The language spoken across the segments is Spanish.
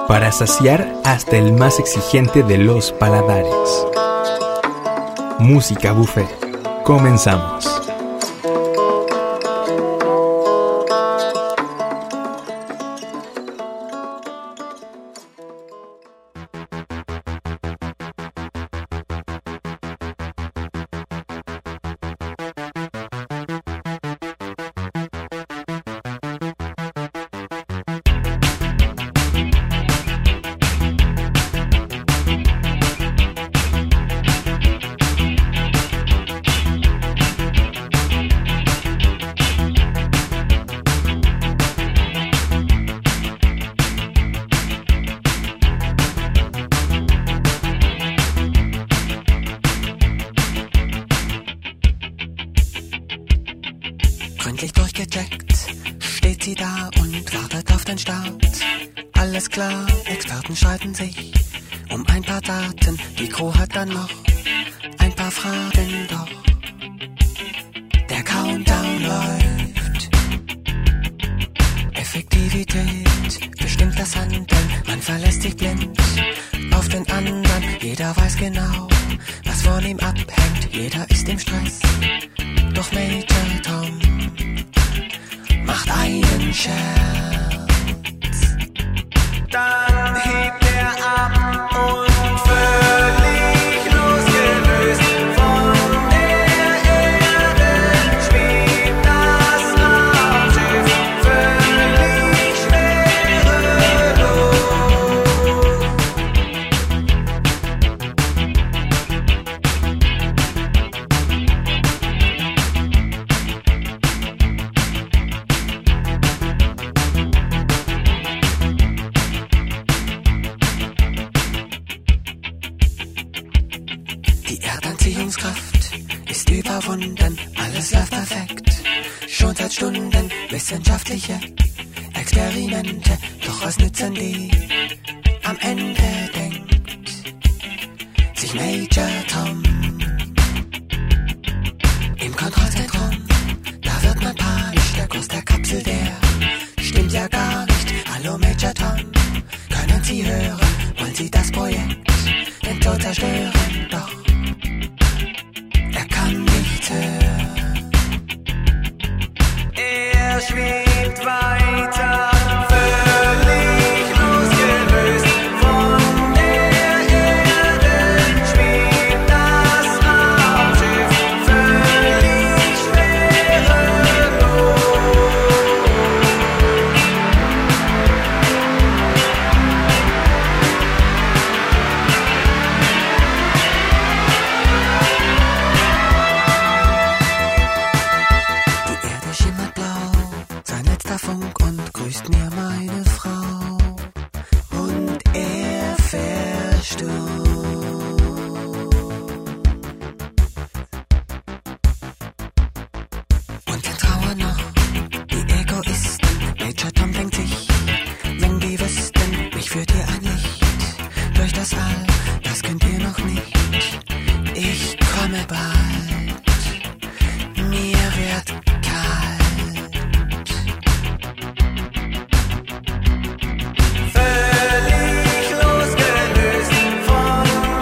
para saciar hasta el más exigente de los paladares. Música Buffet. Comenzamos. Gründlich durchgecheckt, steht sie da und wartet auf den Start. Alles klar, Experten streiten sich um ein paar Daten. Die Crew hat dann noch ein paar Fragen, doch der Countdown läuft. Effektivität bestimmt das Handeln, man verlässt sich blind auf den anderen. Jeder weiß genau, was von ihm abhängt, jeder ist im Stress. Doch Major Tom macht einen Scherz. Dann hebt er ab und völlig losgelöst von der Erde schwebt das Raumschiff völlig schwerelos. Die Erdanziehungskraft ist überwunden, alles läuft perfekt. Schon seit Stunden wissenschaftliche Experimente, doch was nützen die? Am Ende denkt sich Major Tom. Im Kontrollzentrum, da wird man panisch, der Kurs der Kapsel, der stimmt ja gar nicht. Hallo Major Tom, können Sie hören, wollen Sie das Projekt den Tod zerstören? Doch er kann nichts hören. Er schwebt weiter, völlig losgelöst von der Erde schwebt das Raumschiff völlig schwerelos. Die Erde schimmert blau, sein letzter Funk und grüßt mir meine Frau. Und er verstummt. Und dann trauern noch die Egoisten. Major Tom denkt sich, wenn die wüssten, mich führt hier ein Licht durch das All, das könnt ihr noch nicht. Ich komme bald, mir wird kalt. Völlig losgelöst von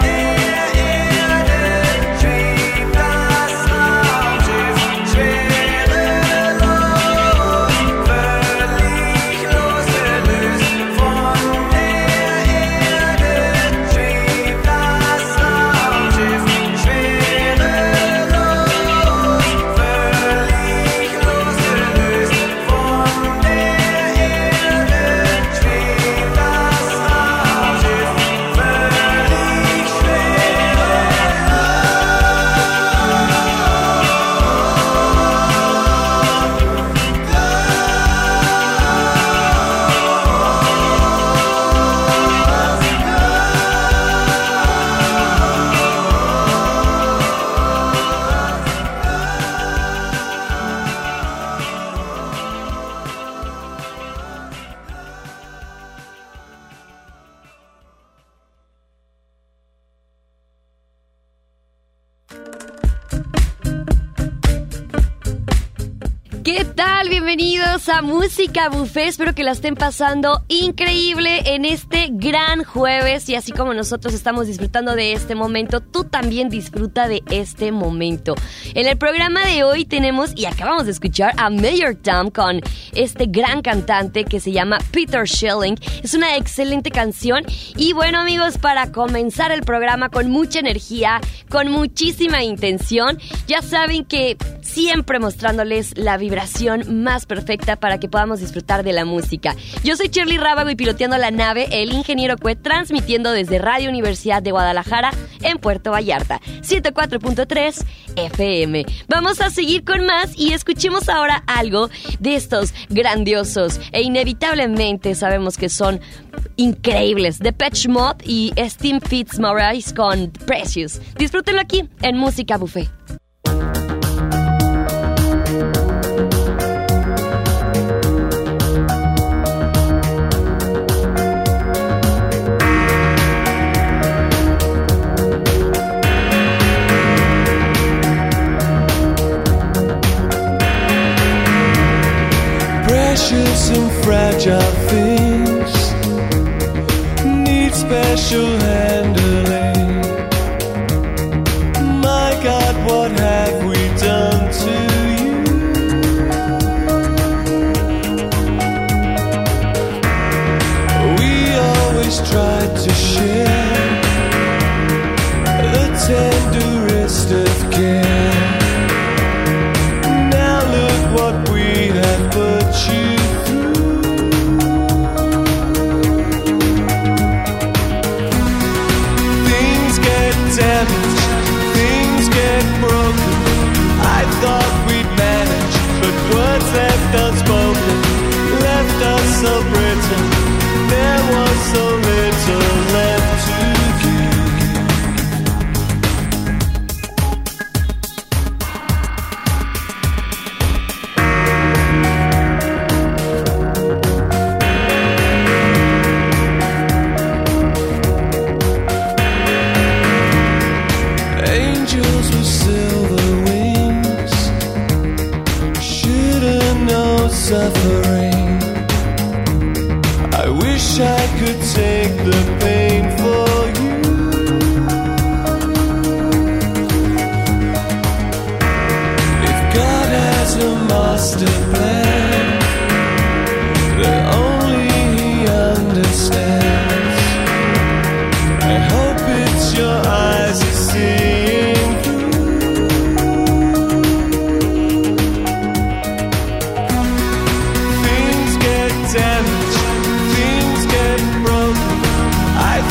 ¿Qué tal? Bienvenidos a Música Buffet. Espero que la estén pasando increíble en este gran jueves. Y así como nosotros estamos disfrutando de este momento, tú también disfruta de este momento. En el programa de hoy tenemos, y acabamos de escuchar, a Major Tom con este gran cantante que se llama Peter Schilling. Es una excelente canción. Y bueno, amigos, para comenzar el programa con mucha energía, con muchísima intención, ya saben que siempre mostrándoles la vibración más perfecta para que podamos disfrutar de la música. Yo soy Shirley Rábago y piloteando la nave, el ingeniero Cue, transmitiendo desde Radio Universidad de Guadalajara en Puerto Vallarta, 104.3 FM. Vamos a seguir con más y escuchemos ahora algo de estos grandiosos e inevitablemente sabemos que son increíbles, Depeche Mode y Steve Fitzmaurice con Precious. Disfrútenlo aquí en Música Buffet. Precious and fragile things need special handling. My God, what have we done to you? We always tried to share the tenderest of care. Now look what we have put you through. Things get damaged, things get broken. I thought we'd manage, but words left unspoken left us so brittle. There was so little left to give. Angels with silver wings shouldn't know suffering. I wish I could take the pain for you. If God has a master plan that only He understands, I hope it's your eyes are seeing through. Things get damaged, things get broken. I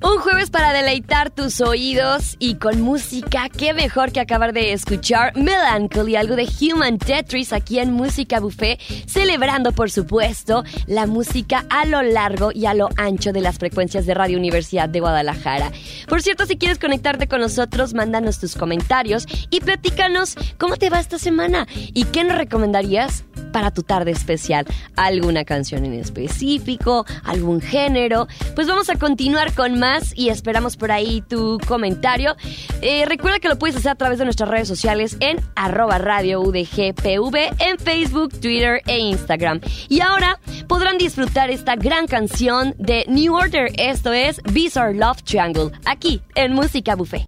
Un jueves para deleitar tus oídos y con música. Qué mejor que acabar de escuchar Melancholy, algo de Human Tetris aquí en Música Buffet, celebrando, por supuesto, la música a lo largo y a lo ancho de las frecuencias de Radio Universidad de Guadalajara. Por cierto, si quieres conectarte con nosotros, mándanos tus comentarios y platícanos cómo te va esta semana y qué nos recomendarías para tu tarde especial. ¿Alguna canción en específico? ¿Algún género? Pues vamos a continuar con más y esperamos por ahí tu comentario. Recuerda que lo puedes hacer a través de nuestras redes sociales en @radioudgpv en Facebook, Twitter e Instagram. Y ahora podrán disfrutar esta gran canción de New Order. Esto es Bizarre Love Triangle, aquí en Música Buffet.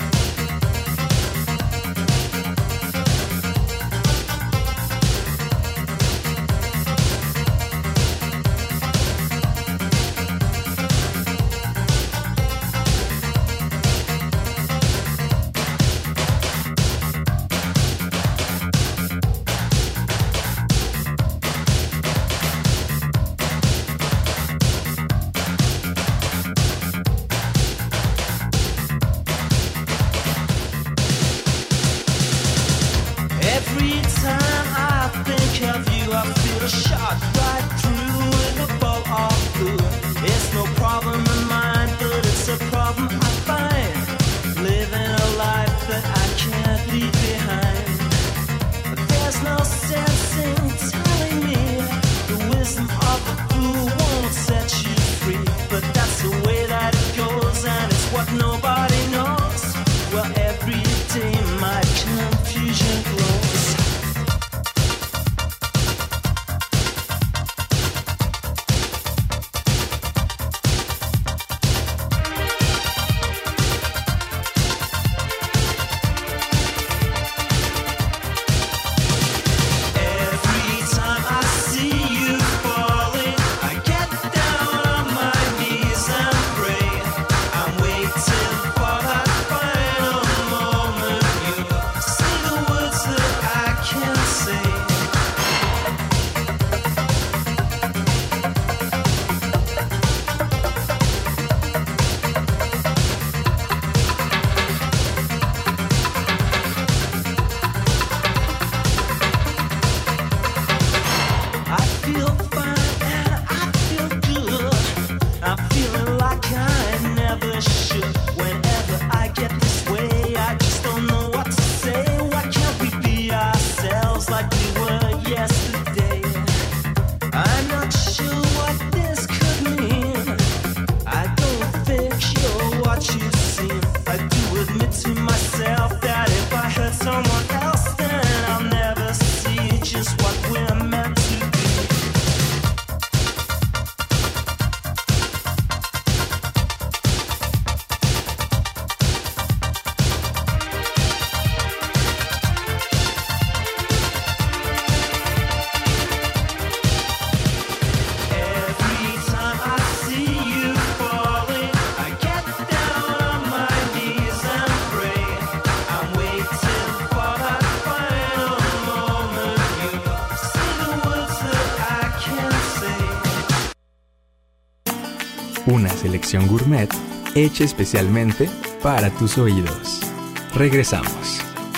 Una selección gourmet hecha especialmente para tus oídos. Regresamos.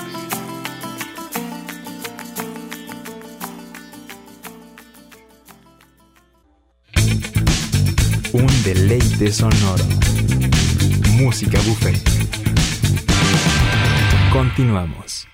Un deleite sonoro. Música Buffet. Continuamos.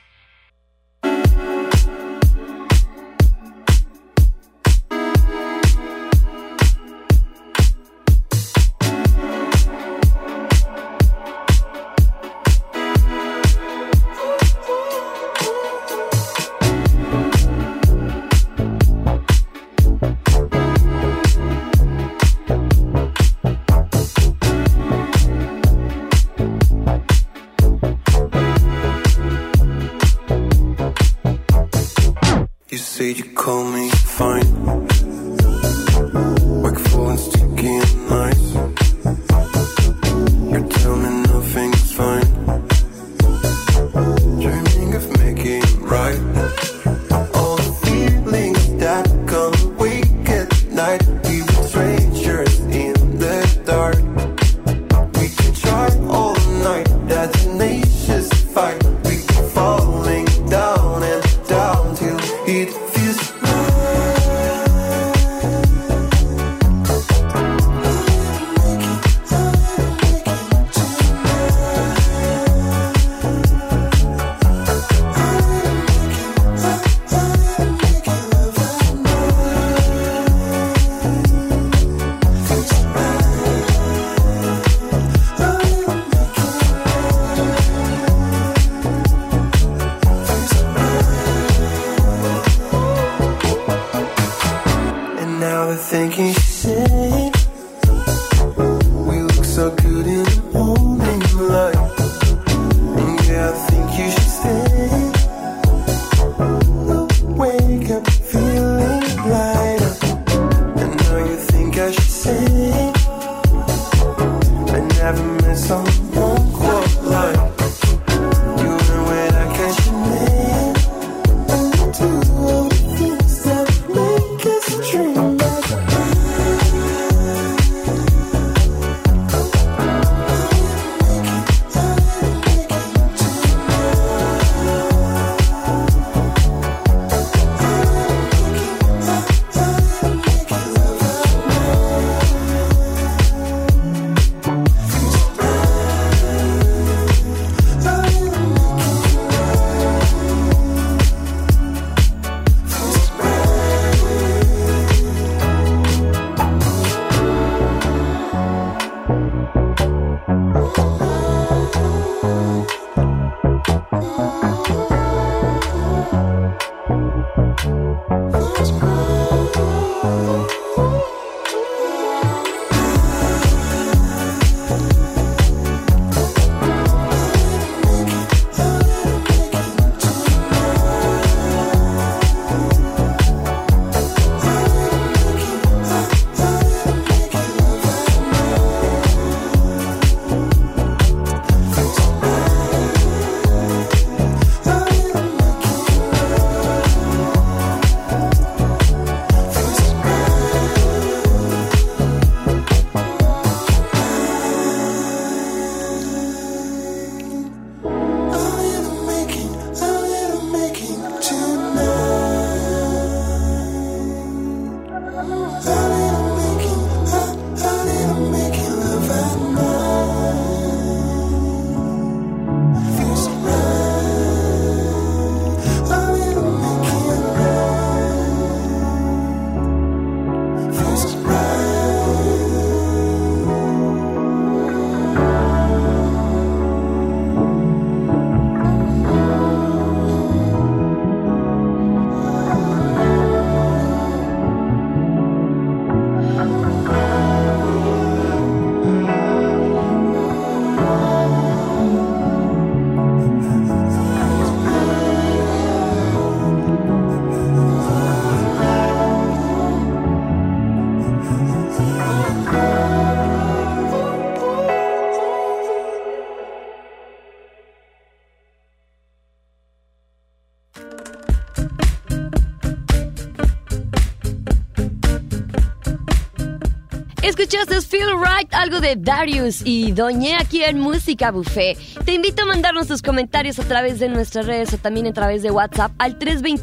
never met someone quite like you. And when I catch your name, do all the things that make us dream. Escuchaste Feel Right, algo de Darius y Doñé aquí en Música Buffet. Te invito a mandarnos tus comentarios a través de nuestras redes o también a través de WhatsApp al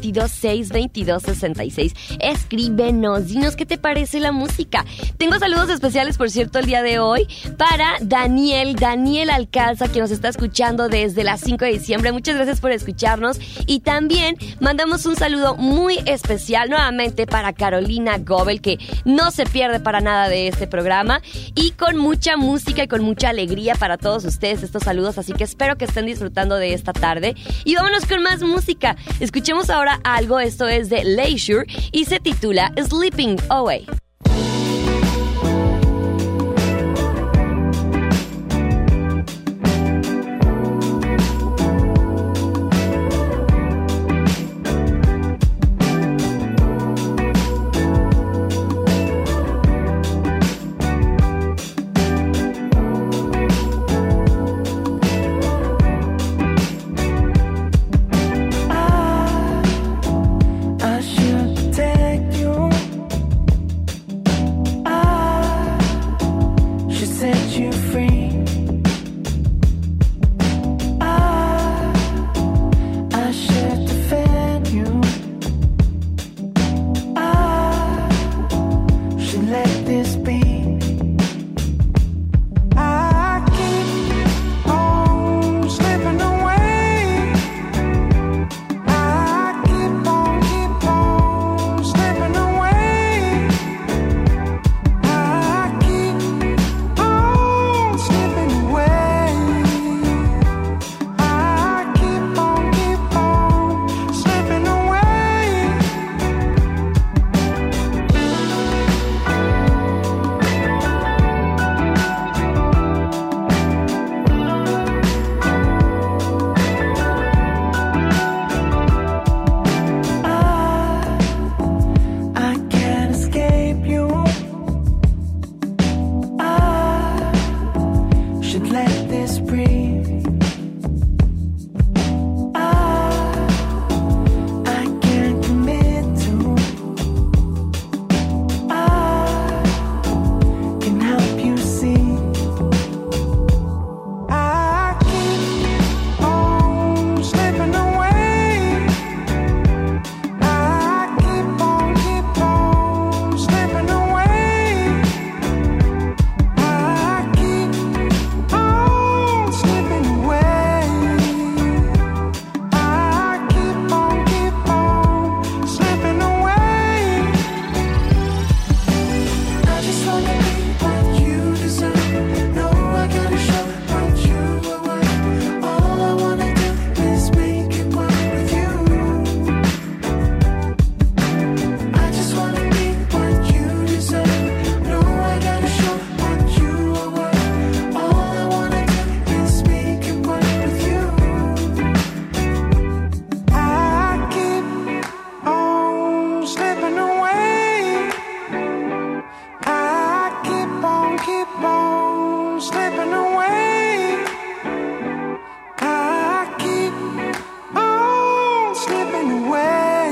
322-622-66. Escríbenos, dinos qué te parece la música. Tengo saludos especiales, por cierto, el día de hoy para Daniel Alcalza, que nos está escuchando desde las 5 de diciembre. Muchas gracias por escucharnos. Y también mandamos un saludo muy especial nuevamente para Carolina Gobel, que no se pierde para nada de este programa, y con mucha música y con mucha alegría para todos ustedes estos saludos, así que espero que estén disfrutando de esta tarde. Y vámonos con más música. Escuchemos ahora algo, esto es de Leisure y se titula Sleeping Away. I should take you should let this breathe. I can't commit to. I can help you see. I keep on slipping away. I keep on slipping away. I keep on slipping away. I keep on slipping away. I just wanna be what you deserve. No, I gotta show what you are worth. All I wanna do is make it work with you. I just wanna be what you deserve. No, I gotta show what you are worth. All I wanna do is make it work with you. I keep on slipping away. I keep on slipping away. I keep on slipping away.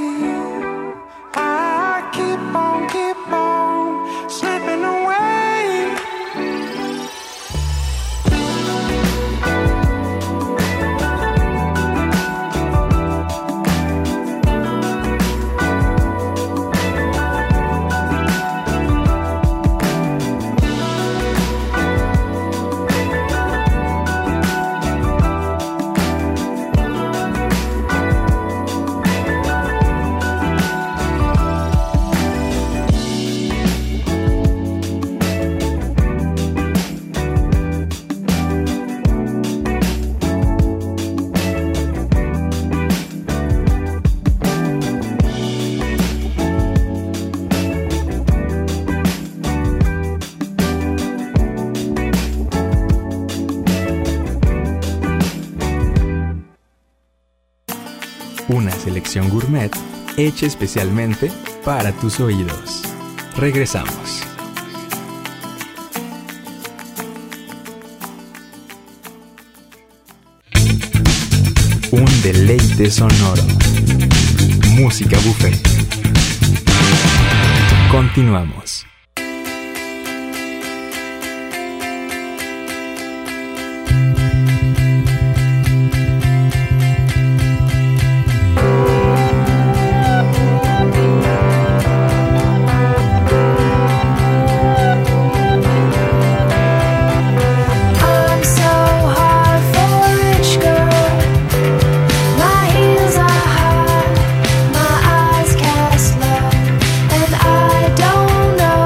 I keep on slipping away. Una selección gourmet hecha especialmente para tus oídos. Regresamos. Un deleite sonoro. Música buffet. Continuamos. I'm so hard for a rich girl. My heels are high, my eyes cast low, and I don't know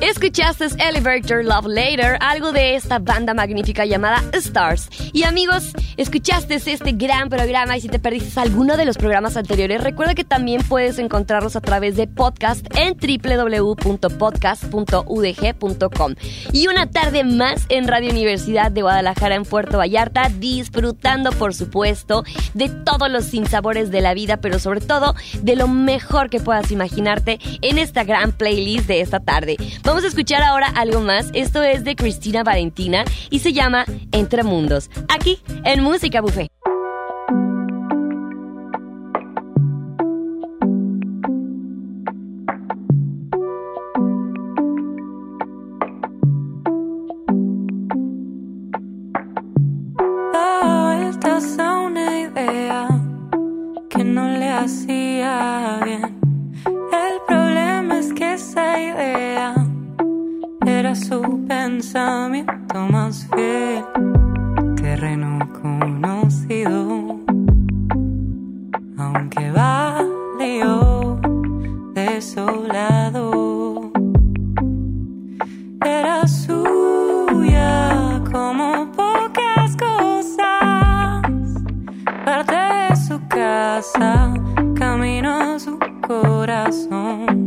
Escuchaste Elevator Love Later, algo de esta banda magnífica llamada Stars. Y amigos, escuchaste este gran programa y si te perdiste alguno de los programas anteriores, recuerda que también puedes encontrarlos a través de podcast en www.podcast.udg.com. Y una tarde más en Radio Universidad de Guadalajara en Puerto Vallarta, disfrutando por supuesto de todos los sinsabores de la vida, pero sobre todo de lo mejor que puedas imaginarte en esta gran playlist de esta tarde. Vamos a escuchar ahora algo más. Esto es de Cristina Valentina y se llama Entre Mundos, aquí en Música Buffet. Daba vueltas a una idea que no le hacía bien. El problema es que esa idea era su pensamiento más fiel. Terreno conocido, aunque valió desolado. Era suya como pocas cosas, parte de su casa, camino a su corazón.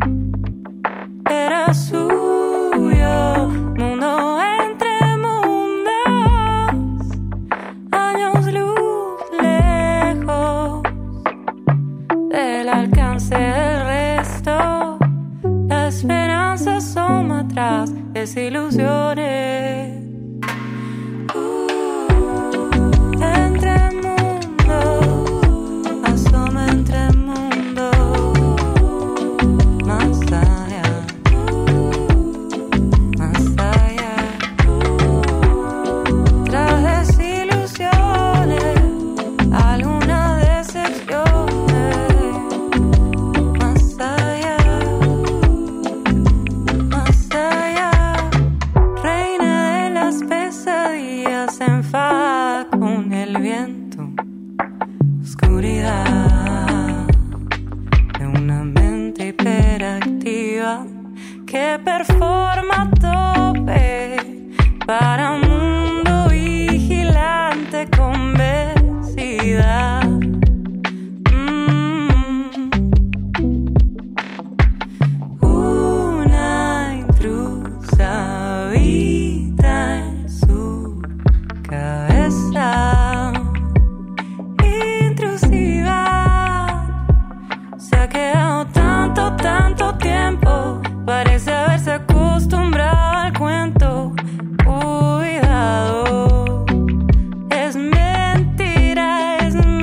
Era suyo, mundo entre mundos, años luz lejos del alcance del resto. La esperanza asoma atrás, desilusiones. Entre mundos, asoma entre mundos, más allá, más allá. Tras desilusiones, algunas decepciones, más allá, más allá. Reina de las pesadillas, se enfada con el viento. Oscuridad de una mente hiperactiva que performa a tope para un mundo vigilante con obesidad. Una intrusa habita en su cabeza. Intrusiva, se ha quedado tanto tiempo, parece haberse acostumbrado al cuento. Cuidado, es mentira,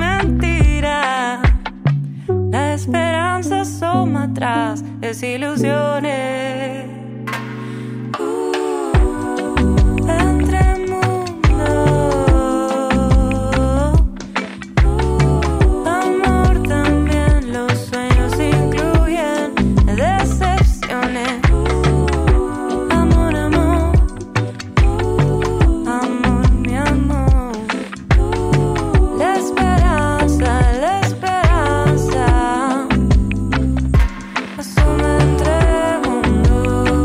la esperanza asoma atrás, desilusiones. Entre mundos, amor también, los sueños incluyen decepciones. Amor, amor, amor, mi amor. La esperanza asoma entre mundos.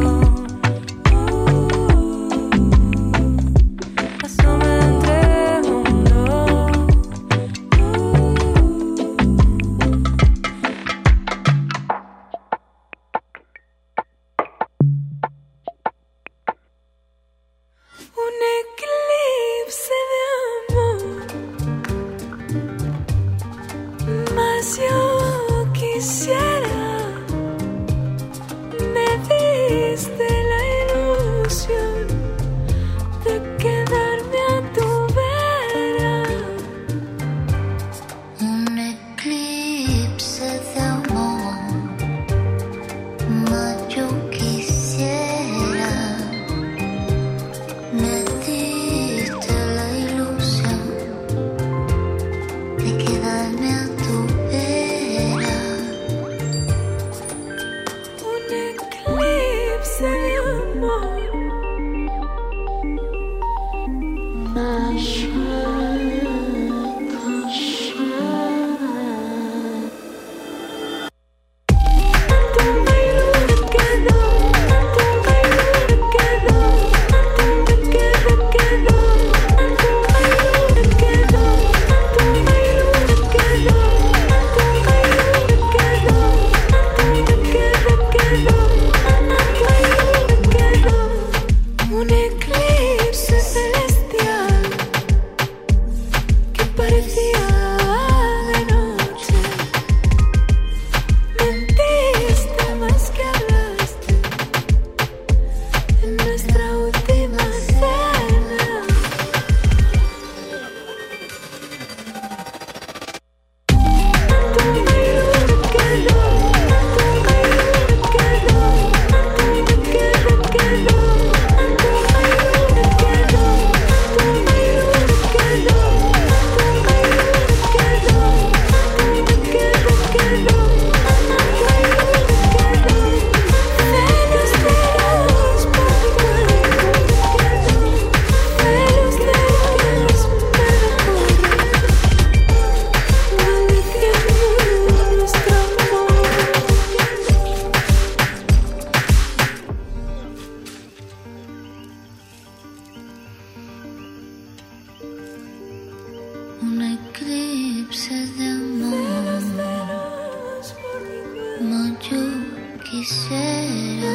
Quisiera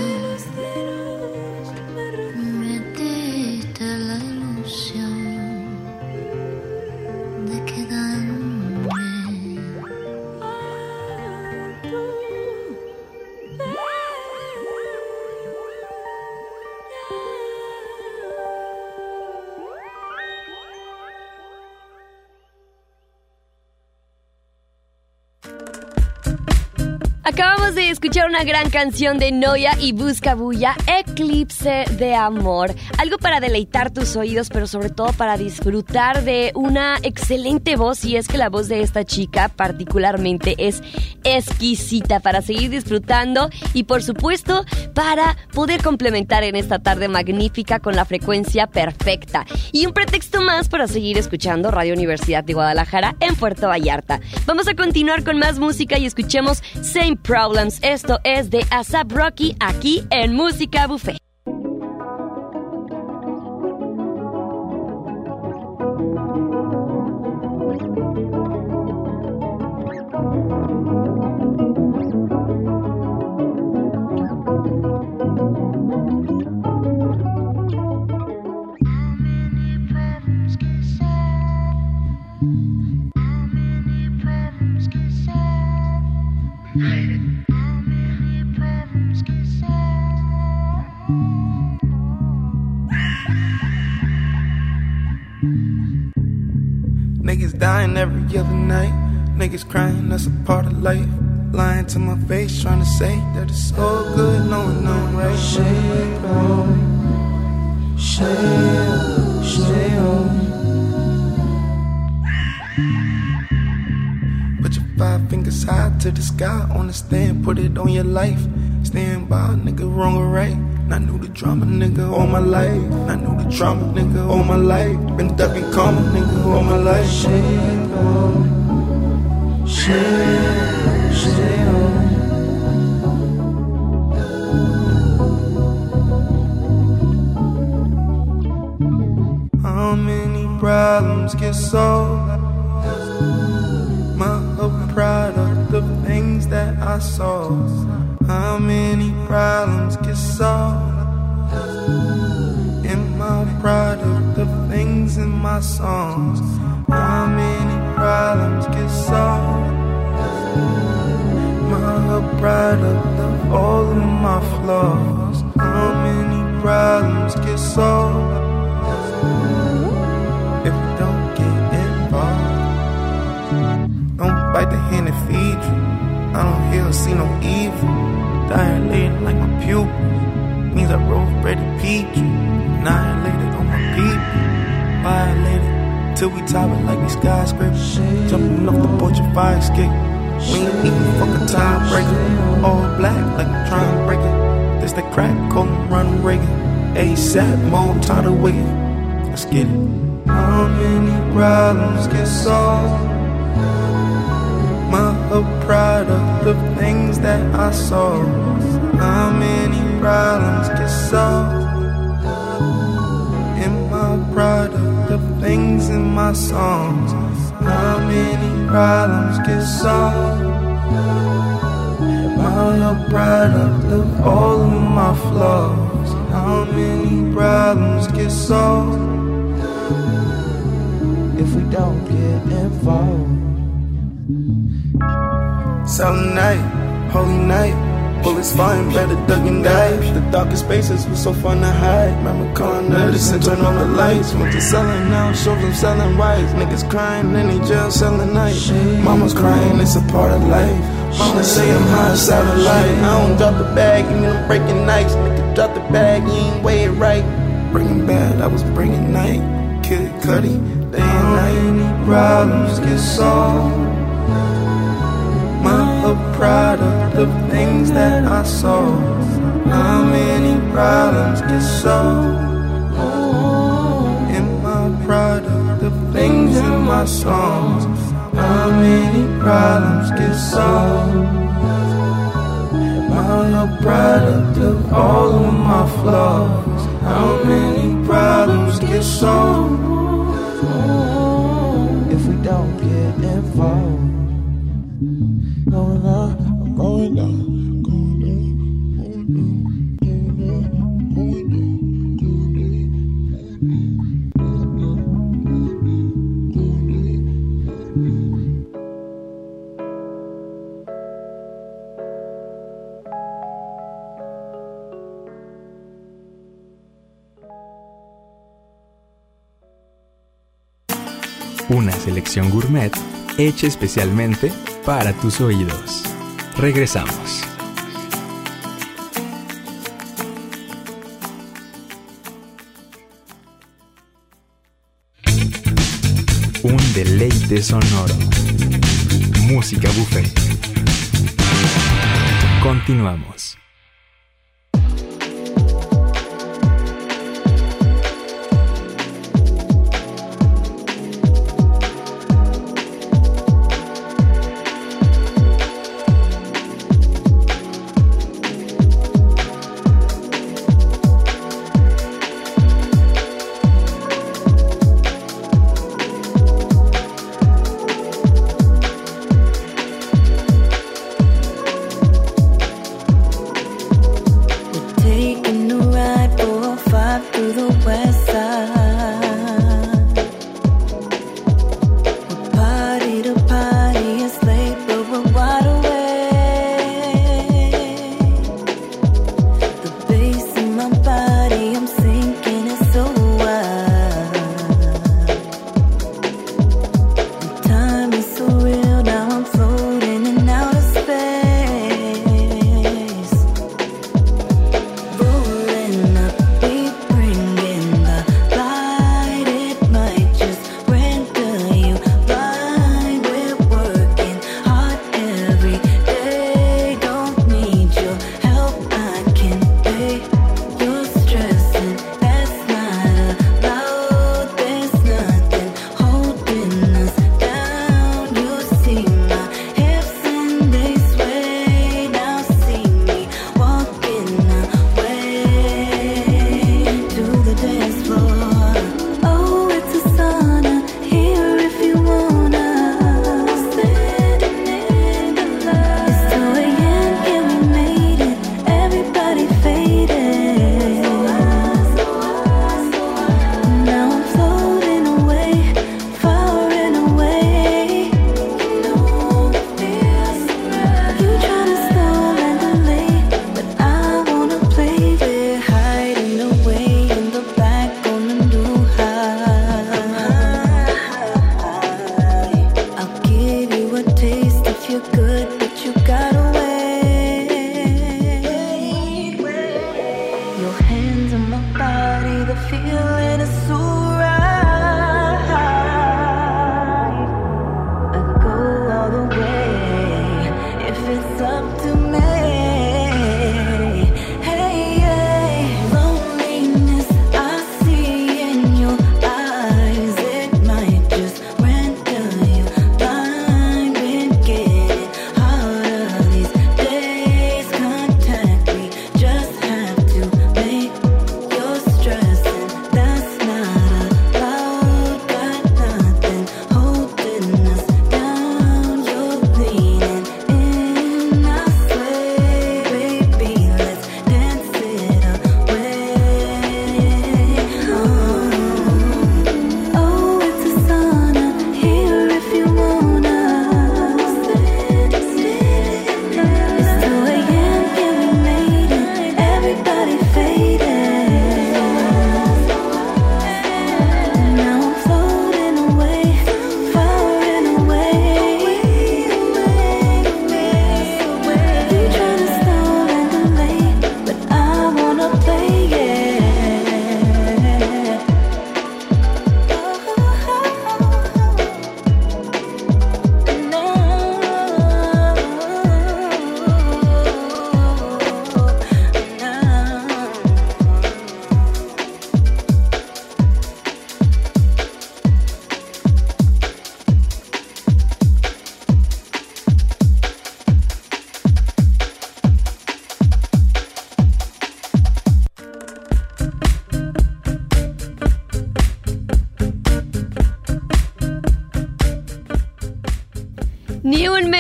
meterte la ilusión de quedarme. Acabamos de escuchar una gran canción de Noia y Buscabulla, Eclipse de Amor. Algo para deleitar tus oídos, pero sobre todo para disfrutar de una excelente voz. Y es que la voz de esta chica particularmente es exquisita para seguir disfrutando y por supuesto para poder complementar en esta tarde magnífica con la frecuencia perfecta. Y un pretexto más para seguir escuchando Radio Universidad de Guadalajara en Puerto Vallarta. Vamos a continuar con más música y escuchemos Same Problems. Esto es de A$AP Rocky aquí en Música Buffet. Niggas dying every other night. Niggas crying, that's a part of life. Lying to my face, trying to say that it's all good, knowing I'm right. Shade on, shade on. Put your 5 fingers high to the sky, on the stand, put it on your life. Stand by, nigga, wrong or right. I knew the drama, nigga, all my life. I knew the drama, nigga, all my life. Been ducking karma, nigga, all my life. Shade on, shade on. How many problems get solved? My product of things that I saw. How many problems get solved? In my product of things in my songs. How many problems get solved? My product of all of my flaws. How many problems get solved? If we don't get involved. Don't bite the hand that feeds you. I don't hear or see no evil. Dilated like my pupils. Means I rose ready peach. Annihilated on my people. Violated till we top it like we skyscrapers. Jumping off the porch of fire escape. We ain't even fucking tiebreaker. All black like I'm trying to break it. This the crack, call him Ronald Reagan. ASAP mode, tired of waiting. Let's get it. How many problems get solved? My product of things that I saw. How many problems get solved? In my product of things in my songs. How many problems get solved? My product of all of my flaws. How many problems get solved? If we don't get involved. Silent night, holy night. Bullets flying, better duck and dive. The darkest spaces were so fun to hide. Remember calling notice and turn on the lights. Went to selling now, shows them selling rights. Niggas crying in the jail selling night. Mama's crying, it's a part of life. Mama say I'm high satellite. I don't drop the bag, even I'm breaking nights. Nigga drop the bag, you ain't weigh it right. Bringing bad, I was bringing night. Kid Cudi, day and night. Any problems get solved? My product of things that I saw. How many problems get solved? In my product of things in my songs. How many problems get solved? My product of all of my flaws. How many problems get solved? If we don't get involved. Going up, I'm going down, going down. Una selección gourmet hecha especialmente para tus oídos. Regresamos. Un deleite sonoro. Música buffet. Continuamos.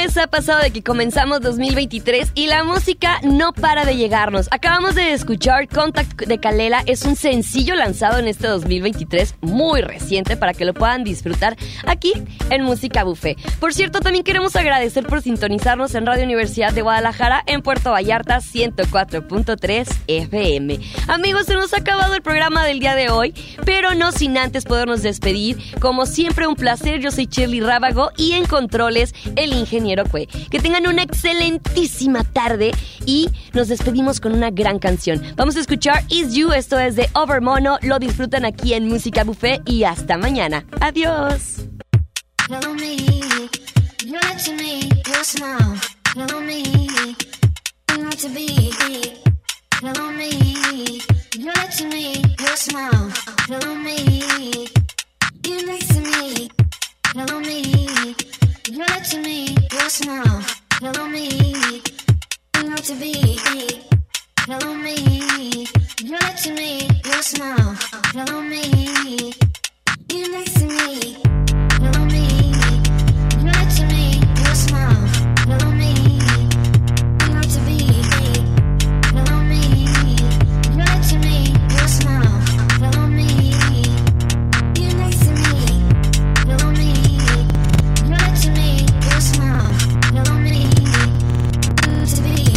les ha pasado de que comenzamos 2023 y la música no para de llegarnos? Acabamos de escuchar Contact de Kalela, es un sencillo lanzado en este 2023, muy reciente, para que lo puedan disfrutar aquí en Música Buffet. Por cierto, también queremos agradecer por sintonizarnos en Radio Universidad de Guadalajara, en Puerto Vallarta, 104.3 FM. Amigos, se nos ha acabado el programa del día de hoy, pero no sin antes podernos despedir. Como siempre, un placer. Yo soy Shirley Rábago y en controles, el ingeniero Cue. Que tengan una excelentísima tarde y nos despedimos con una gran canción. Vamos a escuchar Is You, esto es de Overmono. Lo disfrutan aquí en Música Buffet y hasta mañana. Adiós. Hello me, you're right to me, your smile. Hello me, you right to be. Hello me, you're right to me, your smile. Hello me, you next to me. Hello me, you're right to me, your smile. Hello me, you right to be. Hello me, you're right to me, your smile. Hello me, you next to me. Hello me, you're right to me, your smile. Hello me, you right to be. Hello me, you're right to me, your smile. Hello me, you next to me. Hello me, you're right to me, your smile. Hello me, you right to be.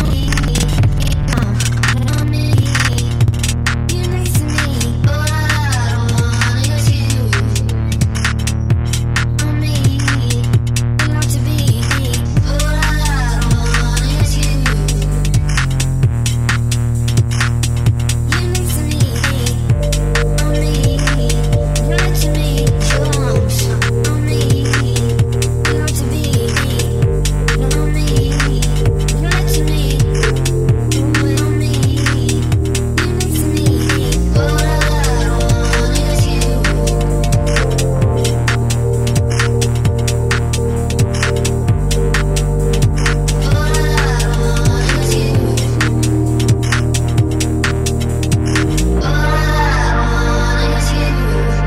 Hello me, you next to me. All I don't wanna is you. Hello me, you right to be. All I don't wanna is you. You next to me. Hello me, you right to me. Your arms. Hello me, you right to be. Hello me, you right to me. Hello me, you next to me. All I don't want is you. All I don't want is you. All I want is you.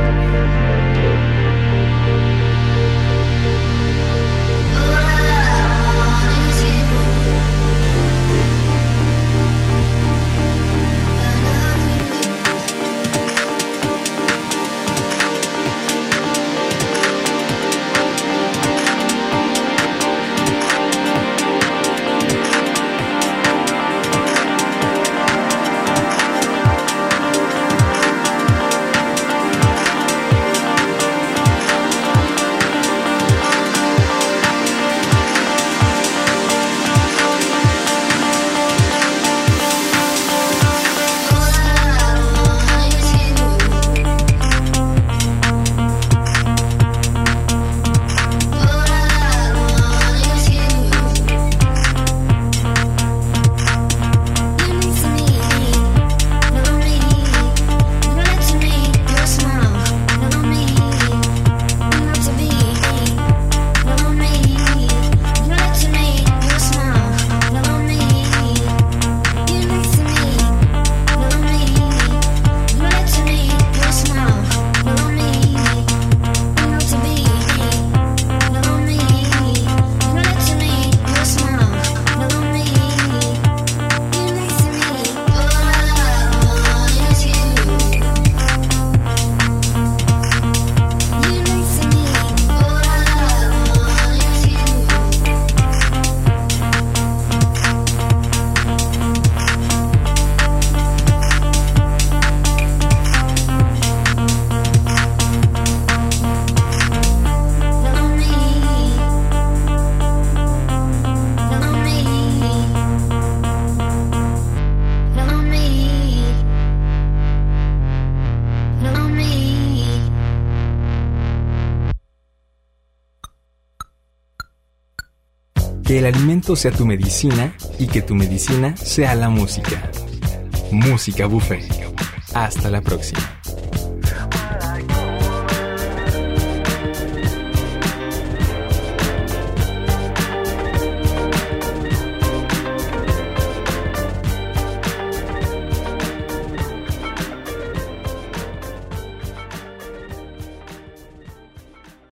Que el alimento sea tu medicina y que tu medicina sea la música. Música Buffet. Hasta la próxima.